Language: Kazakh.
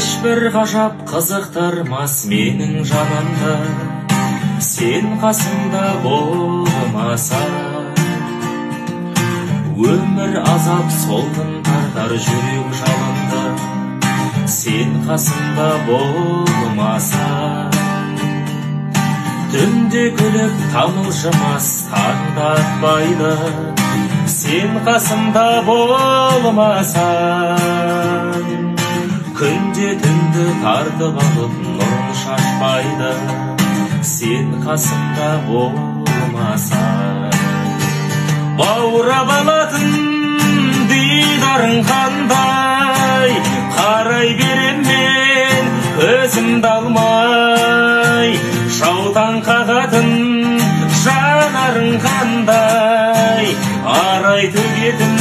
ешбір ғажап қызықтырмас менің жанымды, сен қасымда болмаса. Өмір азап солғын тартар жүрек жалынды, сен қасымда болмаса. Түнде күліп тамылжымас таңда атпайды, сен қасымда болмасаң. Күнде түнді тартып алып нұрын шашпайды, сен қасымда болмасаң. Баурап алатын дидарың қандай, қарай берем мен көзімді алмай. Жаудан қағатын жанарың қандай, арай төгетін